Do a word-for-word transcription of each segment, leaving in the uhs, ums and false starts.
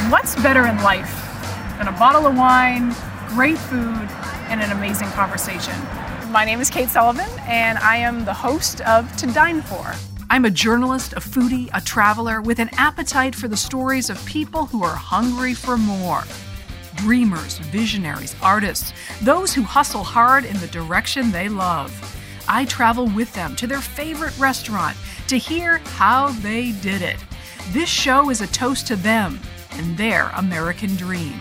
what's better in life than a bottle of wine, great food, and an amazing conversation? My name is Kate Sullivan, and I am the host of To Dine For. I'm a journalist, a foodie, a traveler with an appetite for the stories of people who are hungry for more. Dreamers, visionaries, artists, those who hustle hard in the direction they love. I travel with them to their favorite restaurant to hear how they did it. This show is a toast to them and their American dream.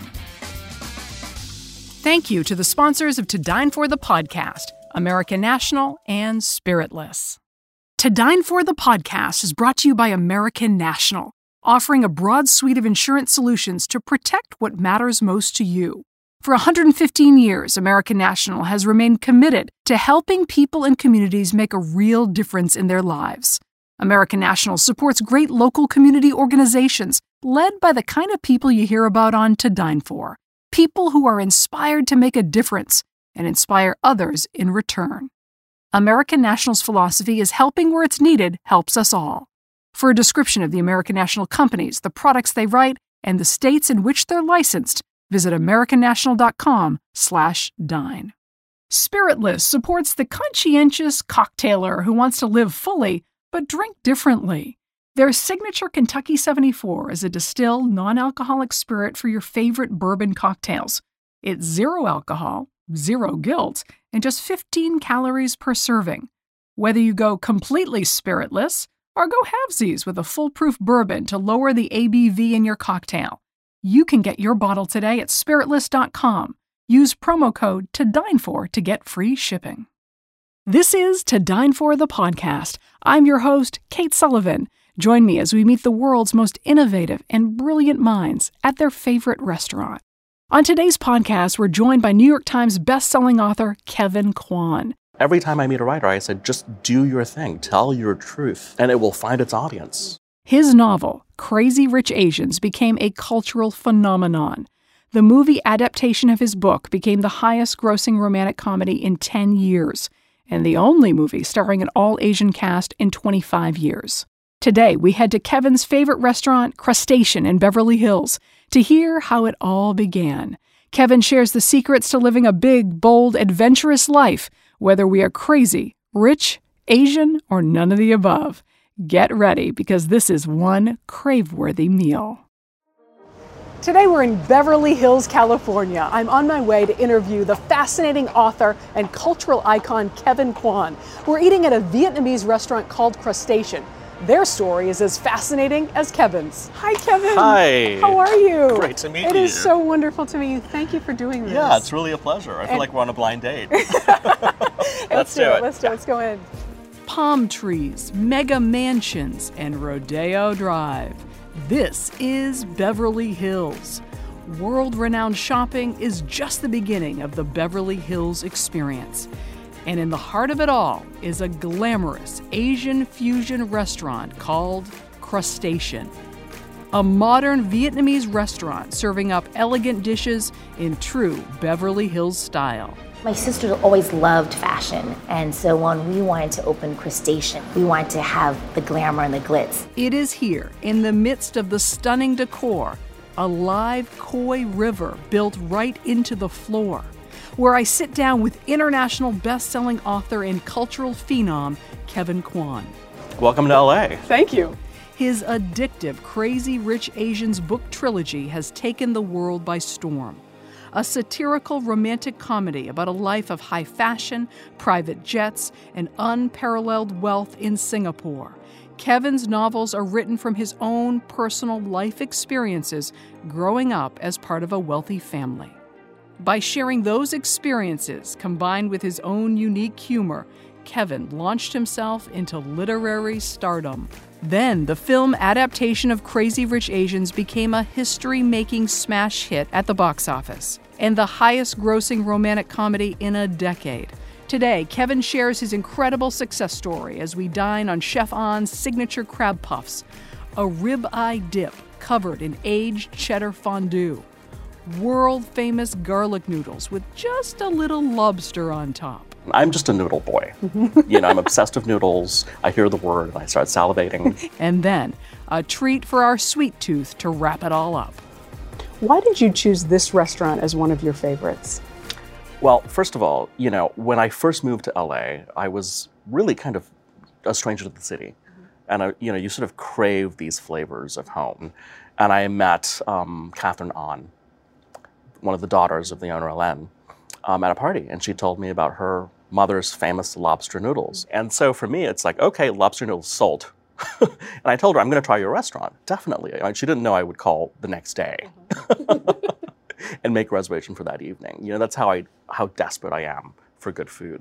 Thank you to the sponsors of To Dine For the podcast, American National and Spiritless. To Dine For the podcast is brought to you by American National, offering a broad suite of insurance solutions to protect what matters most to you. For one hundred fifteen years, American National has remained committed to helping people and communities make a real difference in their lives. American National supports great local community organizations led by the kind of people you hear about on To Dine For. People who are inspired to make a difference and inspire others in return. American National's philosophy is helping where it's needed helps us all. For a description of the American National companies, the products they write, and the states in which they're licensed, visit americannational.com slash dine. Spiritless supports the conscientious cocktailer who wants to live fully but drink differently. Their signature Kentucky seventy-four is a distilled, non-alcoholic spirit for your favorite bourbon cocktails. It's zero alcohol, zero guilt, and just fifteen calories per serving. Whether you go completely spiritless or go halvesies with a foolproof bourbon to lower the A B V in your cocktail, you can get your bottle today at spiritless dot com. Use promo code To Dine For to get free shipping. This is To Dine For the podcast. I'm your host, Kate Sullivan. Join me as we meet the world's most innovative and brilliant minds at their favorite restaurant. On today's podcast, we're joined by New York Times bestselling author Kevin Kwan. Every time I meet a writer, I said, just do your thing, tell your truth, and it will find its audience. His novel, Crazy Rich Asians, became a cultural phenomenon. The movie adaptation of his book became the highest-grossing romantic comedy in ten years, and the only movie starring an all-Asian cast in twenty-five years. Today, we head to Kevin's favorite restaurant, Crustacean in Beverly Hills, to hear how it all began. Kevin shares the secrets to living a big, bold, adventurous life, whether we are crazy, rich, Asian, or none of the above. Get ready, because this is one crave-worthy meal. Today we're in Beverly Hills, California. I'm on my way to interview the fascinating author and cultural icon Kevin Kwan. We're eating at a Vietnamese restaurant called Crustacean. Their story is as fascinating as Kevin's. Hi, Kevin. Hi. How are you? Great to meet it you. It is so wonderful to meet you. Thank you for doing this. Yeah, it's really a pleasure. I feel and... like we're on a blind date. Let's, Let's do do it. it. Let's do it. Let's go in. Palm trees, mega mansions, and Rodeo Drive. This is Beverly Hills. World-renowned shopping is just the beginning of the Beverly Hills experience. And in the heart of it all is a glamorous Asian fusion restaurant called Crustacean. A modern Vietnamese restaurant serving up elegant dishes in true Beverly Hills style. My sister always loved fashion, and so when we wanted to open Crustacean, we wanted to have the glamour and the glitz. It is here, in the midst of the stunning decor, a live koi river built right into the floor, where I sit down with international best-selling author and cultural phenom, Kevin Kwan. Welcome to L A. Thank you. His addictive Crazy Rich Asians book trilogy has taken the world by storm. A satirical romantic comedy about a life of high fashion, private jets, and unparalleled wealth in Singapore. Kevin's novels are written from his own personal life experiences growing up as part of a wealthy family. By sharing those experiences, combined with his own unique humor, Kevin launched himself into literary stardom. Then, the film adaptation of Crazy Rich Asians became a history-making smash hit at the box office, and the highest-grossing romantic comedy in a decade. Today, Kevin shares his incredible success story as we dine on Chef On's signature crab puffs, a rib-eye dip covered in aged cheddar fondue, world-famous garlic noodles with just a little lobster on top. I'm just a noodle boy. You know, I'm obsessed with noodles. I hear the word and I start salivating. And then, a treat for our sweet tooth to wrap it all up. Why did you choose this restaurant as one of your favorites? Well, first of all, you know, when I first moved to L A, I was really kind of a stranger to the city. Mm-hmm. And, I, you know, you sort of crave these flavors of home. And I met um, Catherine Ahn, one of the daughters of the owner, Ellen, um, at a party. And she told me about her mother's famous lobster noodles. Mm-hmm. And so for me, it's like, okay, lobster noodles sold. And I told her, I'm going to try your restaurant. Definitely. I mean, she didn't know I would call the next day. Mm-hmm. And make a reservation for that evening. You know, that's how I how desperate I am for good food.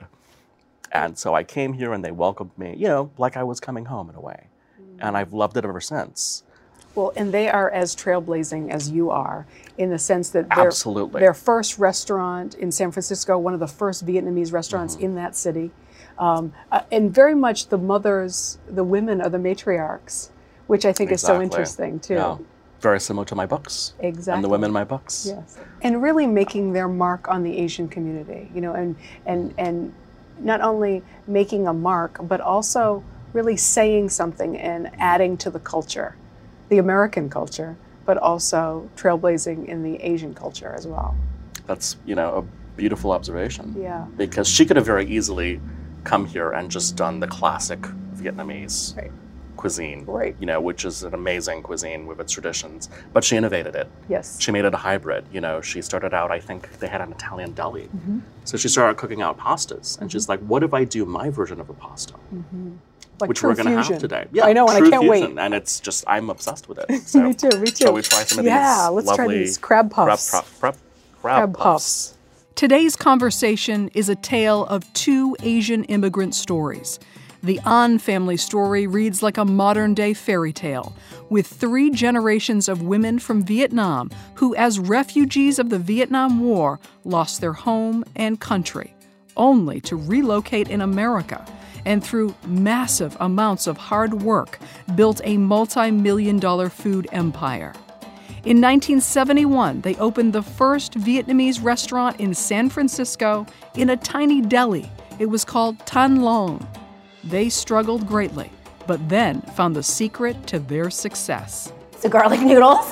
And so I came here and they welcomed me, you know, like I was coming home in a way. Mm. And I've loved it ever since. Well, and they are as trailblazing as you are, in the sense that their, Absolutely. their first restaurant in San Francisco, one of the first Vietnamese restaurants mm-hmm. in that city, um, uh, and very much the mothers, the women are the matriarchs, which I think exactly. is so interesting too. Yeah. Very similar to my books. Exactly. And the women in my books. Yes. And really making their mark on the Asian community, you know, and and and not only making a mark, but also really saying something and adding to the culture, the American culture, but also trailblazing in the Asian culture as well. That's, you know, a beautiful observation. Yeah. Because she could have very easily come here and just done the classic Vietnamese. Right. Cuisine, right. you know, which is an amazing cuisine with its traditions. But she innovated it. Yes. She made it a hybrid. You know, she started out, I think they had an Italian deli. Mm-hmm. So she started cooking out pastas. And mm-hmm. she's like, what if I do my version of a pasta? Mm-hmm. Like which we're going to have today. Yeah, I know, and true I can't fusion. wait. And it's just, I'm obsessed with it. So, me too, me too. Shall we try some of yeah, these let's lovely try these crab puffs. Crab, crab, crab, crab puffs. puffs. Today's conversation is a tale of two Asian immigrant stories. The Ahn family story reads like a modern-day fairy tale, with three generations of women from Vietnam who, as refugees of the Vietnam War, lost their home and country, only to relocate in America, and through massive amounts of hard work, built a multi-million dollar food empire. In nineteen seventy-one, they opened the first Vietnamese restaurant in San Francisco in a tiny deli. It was called Tan Long. They struggled greatly, but then found the secret to their success. So garlic noodles.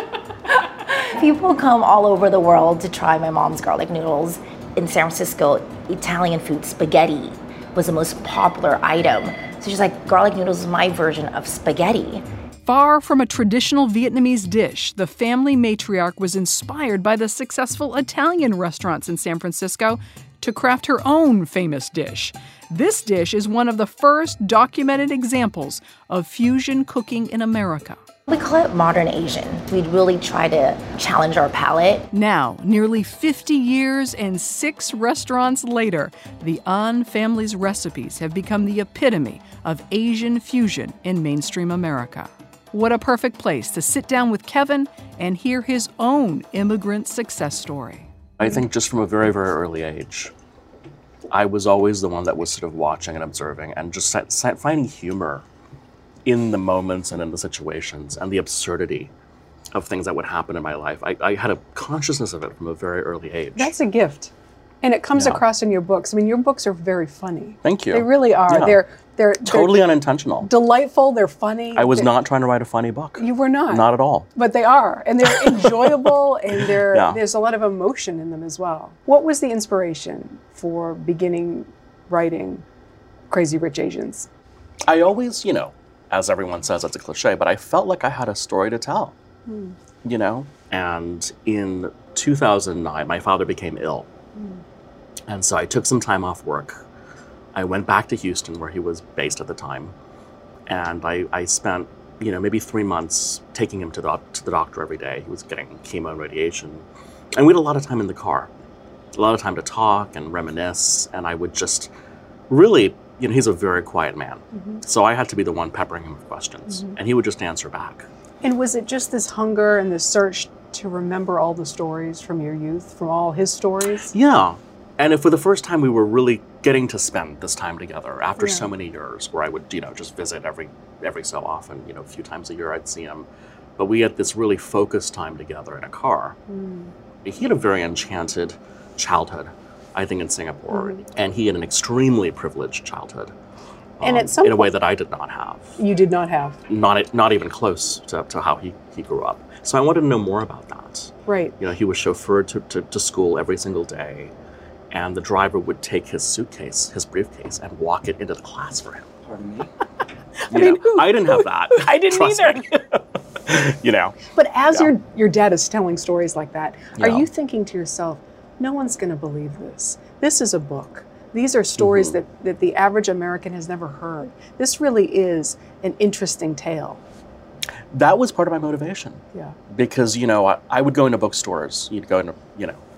People come all over the world to try my mom's garlic noodles. In San Francisco, Italian food, spaghetti, was the most popular item. So she's like, garlic noodles is my version of spaghetti. Far from a traditional Vietnamese dish, the family matriarch was inspired by the successful Italian restaurants in San Francisco to craft her own famous dish. This dish is one of the first documented examples of fusion cooking in America. We call it modern Asian. We'd really try to challenge our palate. Now, nearly fifty years and six restaurants later, the Ahn family's recipes have become the epitome of Asian fusion in mainstream America. What a perfect place to sit down with Kevin and hear his own immigrant success story. I think just from a very, very early age, I was always the one that was sort of watching and observing and just finding humor in the moments and in the situations and the absurdity of things that would happen in my life. I, I had a consciousness of it from a very early age. That's a gift. And it comes yeah. across in your books. I mean, your books are very funny. Thank you. They really are. Yeah. They're they're totally they're unintentional. Delightful. They're funny. I was they're, not trying to write a funny book. You were not. Not at all. But they are, and they're enjoyable, and they're, yeah. there's a lot of emotion in them as well. What was the inspiration for beginning writing Crazy Rich Asians? I always, you know, as everyone says, that's a cliche, but I felt like I had a story to tell, mm. you know? And in two thousand nine, my father became ill. Mm. And so I took some time off work. I went back to Houston, where he was based at the time. And I, I spent, you know, maybe three months taking him to the, to the doctor every day. He was getting chemo and radiation. And we had a lot of time in the car, a lot of time to talk and reminisce. And I would just really, you know, he's a very quiet man. Mm-hmm. So I had to be the one peppering him with questions. Mm-hmm. And he would just answer back. And was it just this hunger and this search to remember all the stories from your youth, from all his stories? Yeah. And if for the first time we were really getting to spend this time together after yeah. so many years, where I would, you know, just visit every every so often, you know, a few times a year I'd see him. But we had this really focused time together in a car. Mm. He had a very enchanted childhood, I think, in Singapore. Mm. And he had an extremely privileged childhood. And um, at some in a way point, that I did not have. You did not have? Not not even close to, to how he, he grew up. So I wanted to know more about that. Right. You know, he was chauffeured to, to, to school every single day, and the driver would take his suitcase, his briefcase, and walk it into the class for him. Pardon me? I mean, I didn't have that. I didn't Trust either. me. You know. But as Yeah. your your dad is telling stories like that, are Yeah. you thinking to yourself, no one's going to believe this. This is a book. These are stories Mm-hmm. that, that the average American has never heard. This really is an interesting tale. That was part of my motivation. Yeah. Because, you know, I, I would go into bookstores. You'd go into, you know,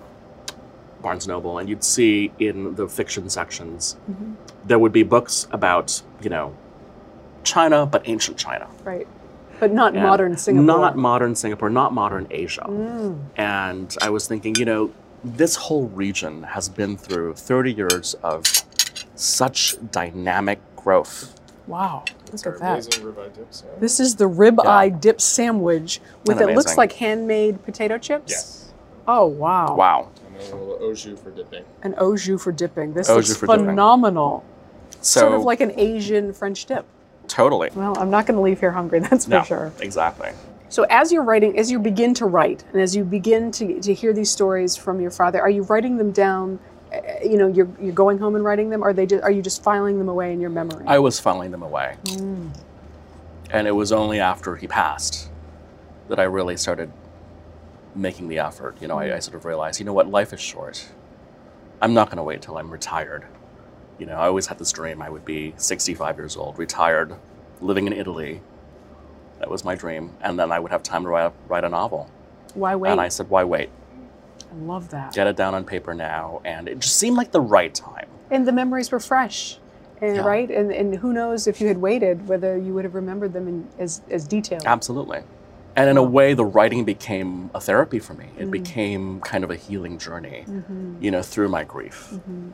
Barnes and Noble, and you'd see in the fiction sections, Mm-hmm. there would be books about, you know, China, but ancient China. Right. But not And modern Singapore. Not modern Singapore, not modern Asia. Mm. And I was thinking, you know, this whole region has been through thirty years of such dynamic growth. Wow. Look Our at that. amazing ribeye dips. Yeah. This is the ribeye dip sandwich with, Isn't it looks amazing? like handmade potato chips? Yes. Oh, wow. Wow. And then a little au jus for dipping. An au jus for dipping. This Au looks jus for dipping. phenomenal. So, Sort of like an Asian French dip. totally. Well, I'm not going to leave here hungry, that's for No, sure. exactly. So as you're writing, as you begin to write, and as you begin to, to hear these stories from your father, are you writing them down? uh, You know, you're you're going home and writing them, or are they just, are you just filing them away in your memory? I was filing them away. Mm. And it was only after he passed that I really started making the effort. You know, I, I sort of realized, you know what, life is short. I'm not going to wait till I'm retired. You know, I always had this dream I would be sixty-five years old, retired, living in Italy. That was my dream. And then I would have time to write, write a novel. Why wait? And I said, why wait? I love that. Get it down on paper now. And it just seemed like the right time. And the memories were fresh, and, Yeah. right? And and who knows if you had waited, whether you would have remembered them in, as as detailed. Absolutely. And in a way, the writing became a therapy for me. It Mm. became kind of a healing journey, Mm-hmm. you know, through my grief.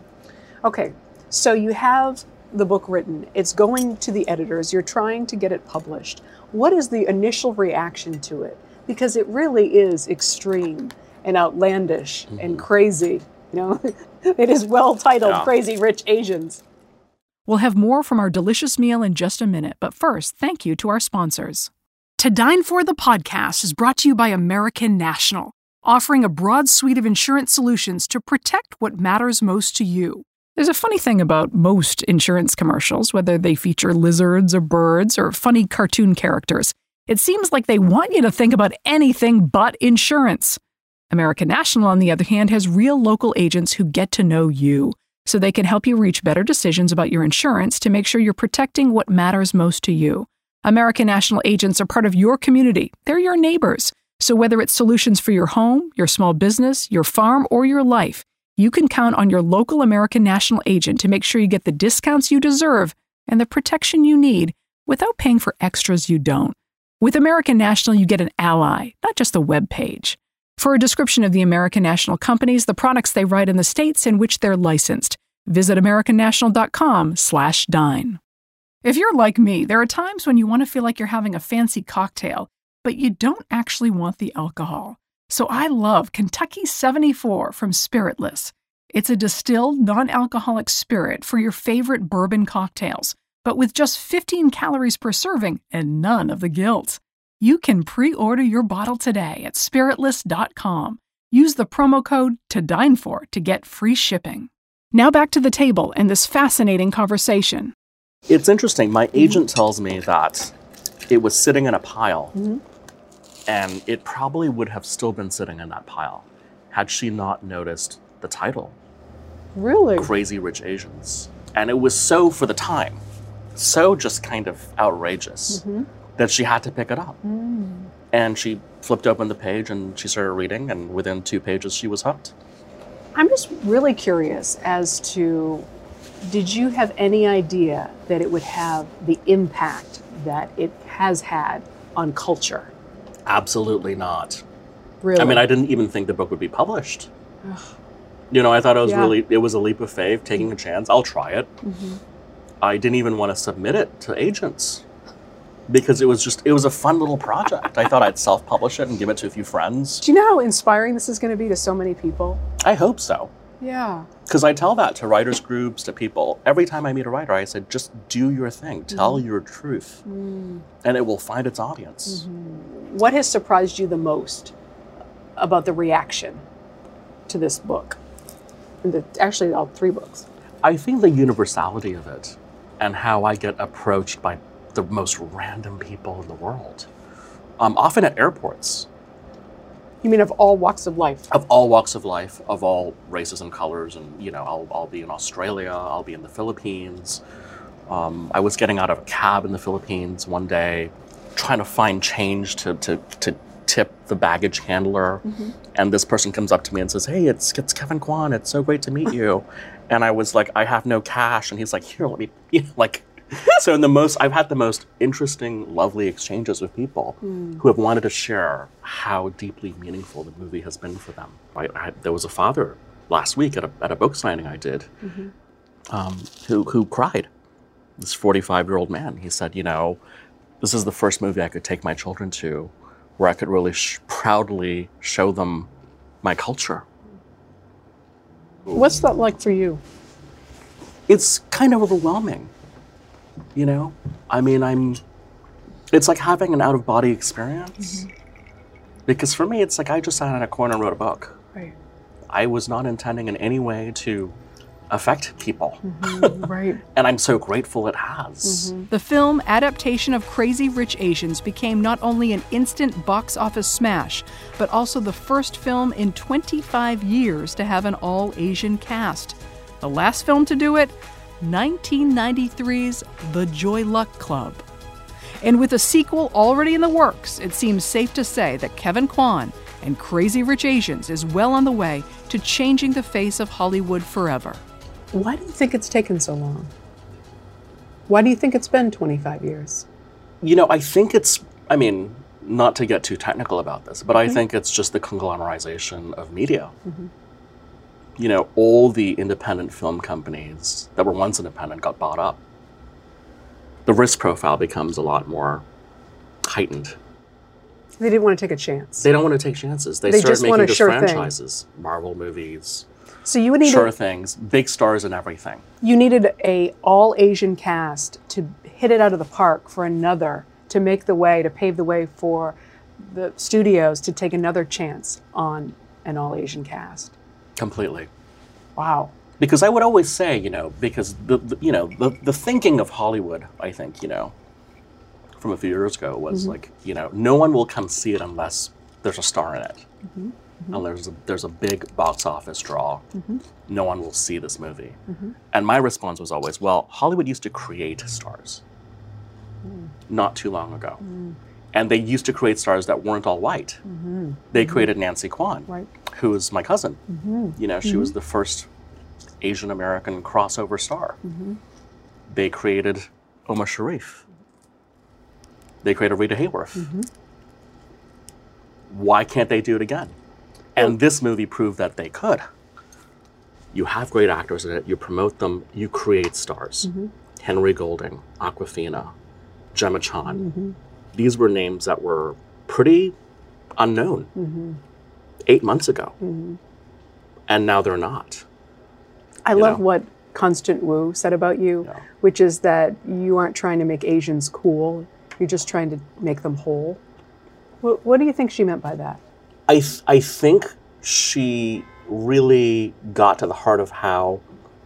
Okay, so you have the book written. It's going to the editors. You're trying to get it published. What is the initial reaction to it? Because it really is extreme and outlandish and crazy. You know, it is well titled Yeah. "Crazy Rich Asians." We'll have more from our delicious meal in just a minute, but first, thank you to our sponsors. To Dine For the podcast is brought to you by American National, offering a broad suite of insurance solutions to protect what matters most to you. There's a funny thing about most insurance commercials, whether they feature lizards or birds or funny cartoon characters. It seems like they want you to think about anything but insurance. American National, on the other hand, has real local agents who get to know you, so they can help you reach better decisions about your insurance to make sure you're protecting what matters most to you. American National agents are part of your community. They're your neighbors. So whether it's solutions for your home, your small business, your farm, or your life, you can count on your local American National agent to make sure you get the discounts you deserve and the protection you need without paying for extras you don't. With American National, you get an ally, not just a web page. For a description of the American National companies, the products they write, in the states in which they're licensed, visit americannational.com slash dine. If you're like me, there are times when you want to feel like you're having a fancy cocktail, but you don't actually want the alcohol. So I love Kentucky seventy-four from Spiritless. It's a distilled, non-alcoholic spirit for your favorite bourbon cocktails, but with just fifteen calories per serving and none of the guilt. You can pre-order your bottle today at spiritless dot com. Use the promo code to dine for to get free shipping. Now back to the table and this fascinating conversation. It's interesting. My agent tells me that it was sitting in a pile, and it probably would have still been sitting in that pile had she not noticed the title, Really? Crazy Rich Asians. And it was so, for the time, so just kind of outrageous that she had to pick it up. And she flipped open the page and she started reading, and within two pages she was hooked. I'm just really curious as to, did you have any idea that it would have the impact that it has had on culture? Absolutely not. Really? I mean, I didn't even think the book would be published. You know, I thought it was Yeah. really, it was a leap of faith, taking a chance. I'll try it. I didn't even want to submit it to agents because it was just, it was a fun little project. I thought I'd self-publish it and give it to a few friends. Do you know how inspiring this is going to be to so many people? I hope so. Yeah. Because I tell that to writers groups, to people. Every time I meet a writer, I said, just do your thing. Tell your truth. And it will find its audience. What has surprised you the most about the reaction to this book? And the, actually, all three books. I think the universality of it and how I get approached by the most random people in the world, um, often at airports. You mean of all walks of life? Of all walks of life, of all races and colors. And, you know, I'll, I'll be in Australia, I'll be in the Philippines. Um, I was getting out of a cab in the Philippines one day, trying to find change to, to, to tip the baggage handler. Mm-hmm. And this person comes up to me and says, hey, it's, it's Kevin Kwan, it's so great to meet you. And I was like, I have no cash. And he's like, here, let me, you know, like, so in the most, I've had the most interesting, lovely exchanges with people mm. who have wanted to share how deeply meaningful the movie has been for them. Right? I had, there was a father last week at a, at a book signing I did mm-hmm. um, who, who cried. This forty-five-year-old man. He said, you know, this is the first movie I could take my children to where I could really sh- proudly show them my culture. What's that like for you? It's kind of overwhelming. You know, I mean, I'm, it's like having an out-of-body experience. Mm-hmm. Because for me, it's like I just sat in a corner and wrote a book. Right. I was not intending in any way to affect people. Mm-hmm. Right. And I'm so grateful it has. Mm-hmm. The film adaptation of Crazy Rich Asians became not only an instant box office smash, but also the first film in twenty-five years to have an all-Asian cast. The last film to do it, nineteen ninety-three's The Joy Luck Club. And with a sequel already in the works, it seems safe to say that Kevin Kwan and Crazy Rich Asians is well on the way to changing the face of Hollywood forever. Why do you think it's taken so long? Why do you think it's been twenty-five years? You know, I think it's, I mean, not to get too technical about this, but I mm-hmm. think it's just the conglomerization of media. Mm-hmm. You know, all the independent film companies that were once independent got bought up. The risk profile becomes a lot more heightened. They didn't want to take a chance. They don't want to take chances. They, they start just making want a just sure franchises, thing. Marvel movies, so you would need sure a, things, big stars and everything. You needed a all-Asian cast to hit it out of the park for another, to make the way, to pave the way for the studios to take another chance on an all-Asian cast. Completely. Wow. Because I would always say, you know, because the, the you know the, the thinking of Hollywood, I think, you know, from a few years ago was mm-hmm. like, you know, no one will come see it unless there's a star in it, mm-hmm. Mm-hmm. and there's a, there's a big box office draw. Mm-hmm. No one will see this movie. Mm-hmm. And my response was always, well, Hollywood used to create stars, mm. not too long ago. Mm. And they used to create stars that weren't all white. Mm-hmm. They mm-hmm. created Nancy Kwan, right. who is my cousin. Mm-hmm. You know, she mm-hmm. was the first Asian American crossover star. Mm-hmm. They created Omar Sharif. They created Rita Hayworth. Mm-hmm. Why can't they do it again? And well, this movie proved that they could. You have great actors in it, you promote them, you create stars. Mm-hmm. Henry Golding, Awkwafina, Gemma Chan. Mm-hmm. These were names that were pretty unknown mm-hmm. eight months ago. Mm-hmm. And now they're not. I you love know? what Constant Wu said about you, yeah. which is that you aren't trying to make Asians cool, you're just trying to make them whole. What, what do you think she meant by that? I, th- I think she really got to the heart of how,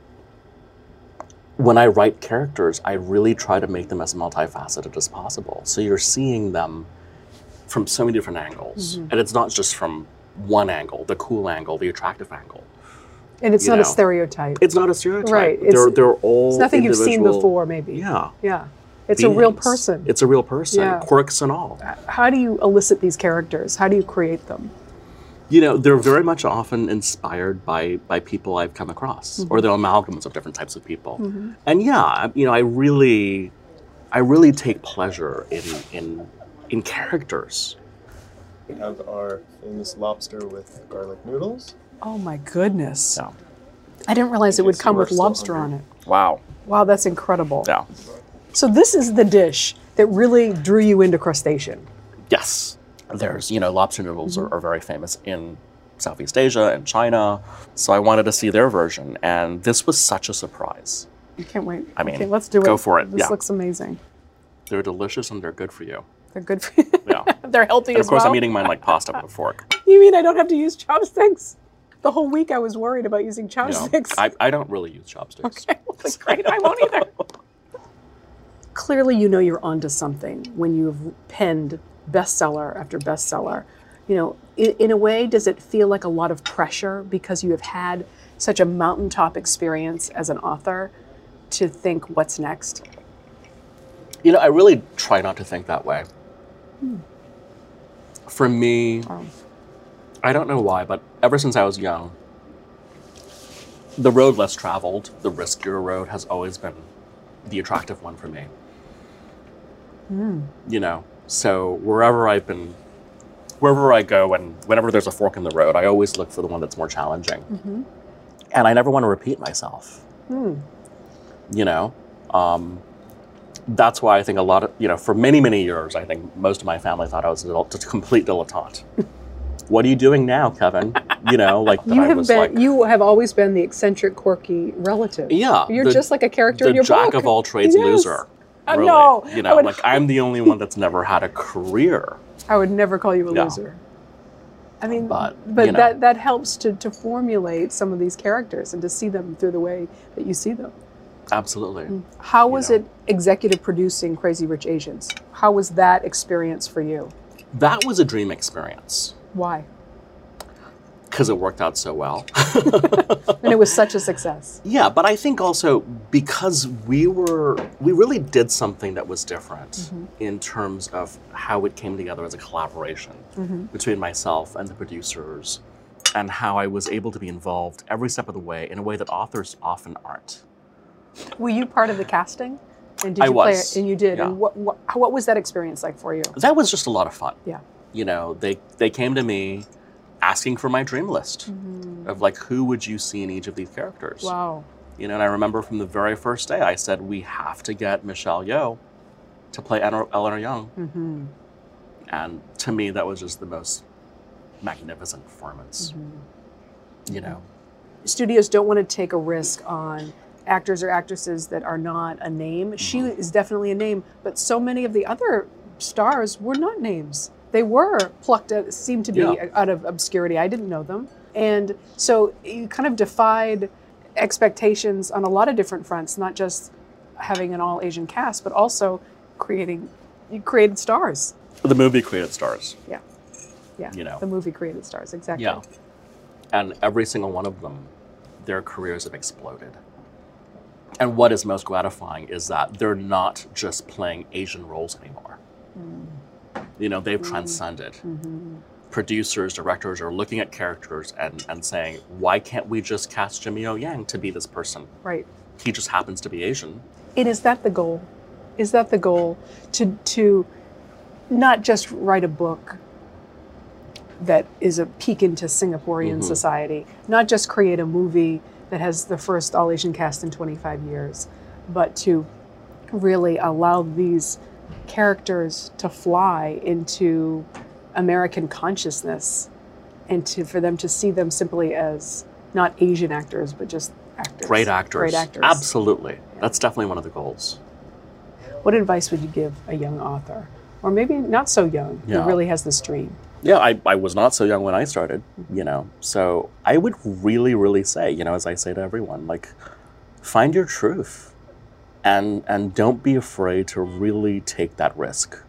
when I write characters, I really try to make them as multifaceted as possible. So you're seeing them from so many different angles. Mm-hmm. And it's not just from one angle, the cool angle, the attractive angle. And it's you not know, a stereotype. It's not a stereotype. Right. They're, it's, they're all it's nothing you've seen individual- before, maybe. Yeah. Yeah. It's beings. a real person. It's a real person, Yeah. quirks and all. How do you elicit these characters? How do you create them? You know, they're very much often inspired by by people I've come across, mm-hmm. or they're amalgams of different types of people. Mm-hmm. And yeah, you know, I really, I really take pleasure in in in characters. We have our famous lobster with garlic noodles. Oh my goodness! Yeah. I didn't realize it would come with We're lobster still on it. Wow. Wow, that's incredible. Yeah. So this is the dish that really drew you into crustacean. Yes. There's, you know, lobster noodles mm-hmm. are, are very famous in Southeast Asia and China. So I wanted to see their version. And this was such a surprise. I can't wait. I mean, okay, let's do go it. for it. This Yeah. looks amazing. They're delicious and they're good for you. They're good for you. Yeah. They're healthy And as of course, well. I'm eating mine like pasta with a fork. You mean I don't have to use chopsticks? The whole week I was worried about using You know, chopsticks. I, I don't really use chopsticks. Okay, well, that's great. I won't either. Clearly, you know you're onto something when you've penned bestseller after bestseller. You know, in, in a way, does it feel like a lot of pressure because you have had such a mountaintop experience as an author to think what's next? You know, I really try not to think that way. Hmm. For me, Oh. I don't know why, but ever since I was young, the road less traveled, the riskier road, has always been the attractive one for me. Mm. You know, so wherever I've been, wherever I go, and whenever there's a fork in the road, I always look for the one that's more challenging. Mm-hmm. And I never want to repeat myself. Mm. You know, um, that's why I think a lot of, you know, for many, many years, I think most of my family thought I was a, a complete dilettante. What are you doing now, Kevin? You know, like that You I have was been. like, You have always been the eccentric, quirky relative. yeah, You're the- just like a character the in your jack book. of all trades Yes. loser. Uh, Really. no, you I know, would- like I'm the only one that's never had a career. I would never call you a Yeah. loser. I mean, But, but you know. that, that helps to, to formulate some of these characters and to see them through the way that you see them. Absolutely. How You was know. it executive producing Crazy Rich Asians? How was that experience for you? That was a dream experience Why? because it worked out so well. And it was such a success. Yeah, but I think also because we were, we really did something that was different Mm-hmm. in terms of how it came together as a collaboration Mm-hmm. between myself and the producers, and how I was able to be involved every step of the way in a way that authors often aren't. Were you part of the casting? And did I you play was, it? And you did. yeah. And what, what what was that experience like for you? That was just a lot of fun. Yeah. You know, they, they came to me asking for my dream list of like, who would you see in each of these characters? Wow. You know, and I remember from the very first day, I said, we have to get Michelle Yeoh to play Eleanor Eleanor Young. Mm-hmm. And to me, that was just the most magnificent performance. Mm-hmm. You know, Studios don't want to take a risk on actors or actresses that are not a name. She is definitely a name, but so many of the other stars were not names. They were plucked out, seemed to be Yeah. out of obscurity. I didn't know them. And so you kind of defied expectations on a lot of different fronts, not just having an all Asian cast, but also creating, you created stars. the movie created stars. Yeah. Yeah. You know. The movie created stars, exactly. Yeah. And every single one of them, their careers have exploded. And what is most gratifying is that they're not just playing Asian roles anymore. Mm. You know, they've transcended. Mm-hmm. Producers, directors are looking at characters and, and saying, why can't we just cast Jimmy O Yang to be this person? Right. He just happens to be Asian. And is that the goal? Is that the goal? To to not just write a book that is a peek into Singaporean Mhm. society, not just create a movie that has the first all-Asian cast in twenty-five years, but to really allow these characters to fly into American consciousness and to for them to see them simply as not Asian actors, but just actors. Great actors. Great actors. Absolutely. That's definitely one of the goals. What advice would you give a young author? Or maybe not so young, Yeah. who really has this dream? Yeah, I, I was not so young when I started, you know. So I would really, really say, you know, as I say to everyone, like, find your truth and and don't be afraid to really take that risk.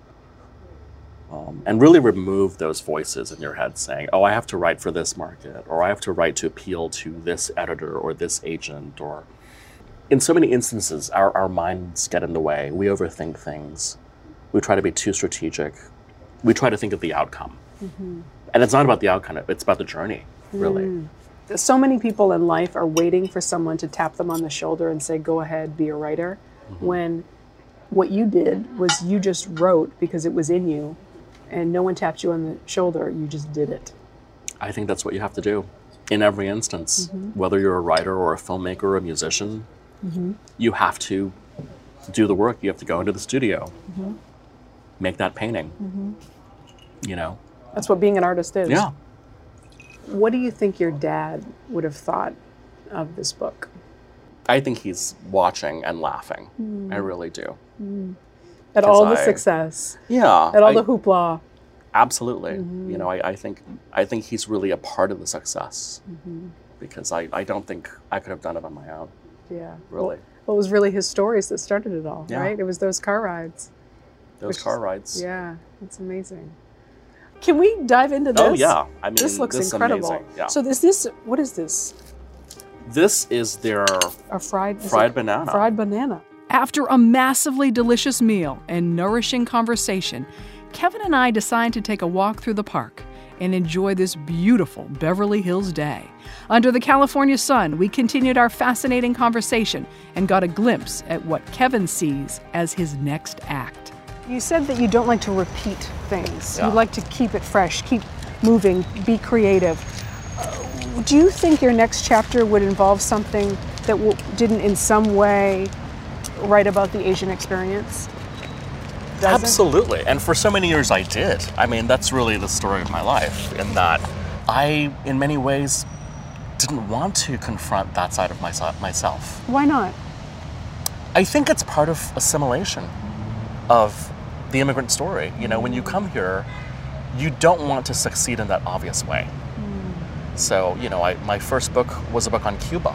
Um, and really remove those voices in your head saying, oh, I have to write for this market, or I have to write to appeal to this editor or this agent. Or in so many instances, our, our minds get in the way. We overthink things. We try to be too strategic. We try to think of the outcome. Mm-hmm. And it's not about the outcome, it's about the journey, really. Mm. So many people in life are waiting for someone to tap them on the shoulder and say, go ahead, be a writer. Mm-hmm. When what you did was you just wrote because it was in you and no one tapped you on the shoulder, you just did it. I think that's what you have to do in every instance. Mm-hmm. Whether you're a writer or a filmmaker or a musician, Mm-hmm. you have to do the work. You have to go into the studio, Mm-hmm. make that painting, Mm-hmm. you know? That's what being an artist is. Yeah. What do you think your dad would have thought of this book? I think he's watching and laughing. Mm. I really do. Mm. At 'Cause all the I- success, Yeah. at all I- the hoopla. Absolutely. Mm-hmm. You know, I, I think I think he's really a part of the success Mm-hmm. because I, I don't think I could have done it on my own. Yeah. Really. Well, it was really his stories that started it all, Yeah. right? It was those car rides. Those Which car is- rides. Yeah, it's amazing. Can we dive into this? Oh yeah. I mean, This looks this is incredible. amazing. Yeah. So is this, what is this? This is their A fried is fried it banana. Fried banana. After a massively delicious meal and nourishing conversation, Kevin and I decide to take a walk through the park and enjoy this beautiful Beverly Hills day. Under the California sun, we continued our fascinating conversation and got a glimpse at what Kevin sees as his next act. You said that you don't like to repeat things. Yeah. You like to keep it fresh, keep moving, be creative. Uh, do you think your next chapter would involve something that w- didn't in some way write about the Asian experience? Does it? Absolutely. And for so many years I did. I mean, that's really the story of my life, in that I, in many ways, didn't want to confront that side of my, myself. Why not? I think it's part of assimilation of the immigrant story. You know, when you come here, you don't want to succeed in that obvious way. Mm. So, you know, I, my first book was a book on Cuba.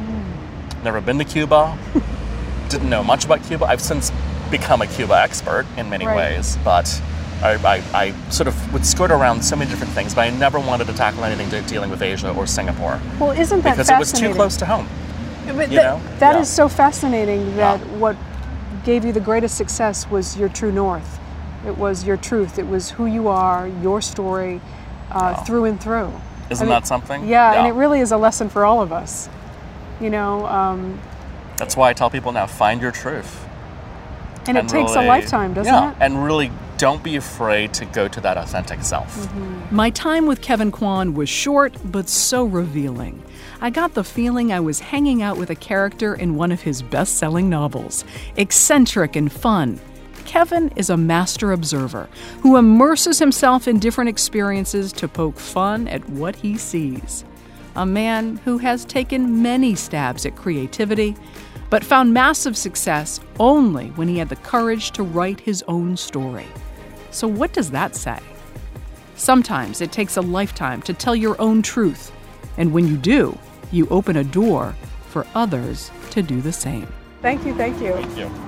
Mm. Never been to Cuba, didn't know much about Cuba. I've since become a Cuba expert in many Right. ways, but I, I, I sort of would skirt around so many different things, but I never wanted to tackle anything to, dealing with Asia or Singapore. Well, isn't that because it was fascinating? too close to home. But you that, know? that Yeah. is so fascinating that Yeah. what gave you the greatest success was your true north. It was your truth. It was who you are, your story, uh, Yeah. through and through. Isn't I mean, that something? Yeah, and it really is a lesson for all of us. You know, um, That's why I tell people now, find your truth. and it takes really- a lifetime, doesn't yeah, it? and really don't be afraid to go to that authentic self. Mm-hmm. My time with Kevin Kwan was short, but so revealing. I got the feeling I was hanging out with a character in one of his best-selling novels. Eccentric and fun, Kevin is a master observer who immerses himself in different experiences to poke fun at what he sees. A man who has taken many stabs at creativity, but found massive success only when he had the courage to write his own story. So what does that say? Sometimes it takes a lifetime to tell your own truth, and when you do, you open a door for others to do the same. Thank you, thank you. Thank you.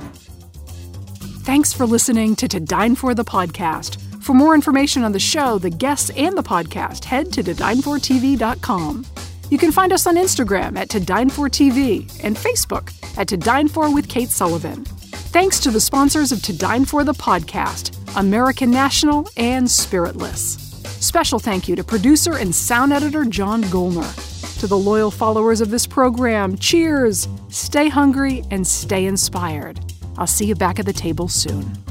Thanks for listening to To Dine For the podcast. For more information on the show, the guests, and the podcast, head to to dine for t v dot com. You can find us on Instagram at To Dine For T V and Facebook at To Dine For with Kate Sullivan. Thanks to the sponsors of To Dine For the podcast, American National and Spiritless. Special thank you to producer and sound editor John Golner. To the loyal followers of this program, cheers, stay hungry, and stay inspired. I'll see you back at the table soon.